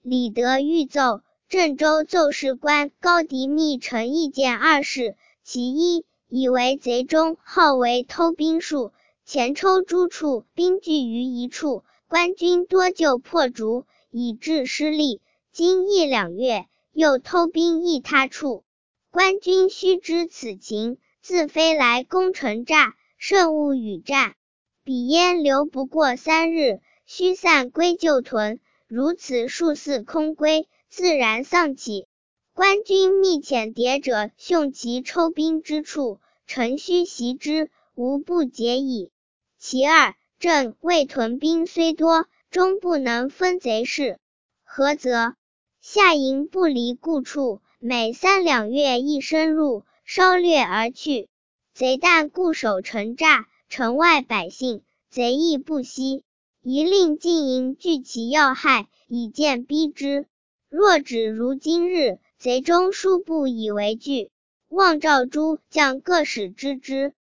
李德欲奏，郑州奏事官高迪密陈意见二事，其一，以为贼中好为偷兵术，前抽诸处，兵聚于一处，官军多就破竹，以致失利。今1、2月，又偷兵一他处，官军须知此情，自飞来攻城诈，甚勿与战。彼焉留不过3日，须散归旧屯，如此数次空归，自然丧气。官军密遣谍者，凶其抽兵之处，臣须袭之，无不解矣。其二，朕魏屯兵虽多，终不能分贼事。何则？下营不离故处，每3、2月一深入，稍掠而去。贼但固守城诈，城外百姓，贼亦不息。宜令禁营据其要害，以见逼之。若只如今日，贼中殊不以为惧。望召诸将各使知之。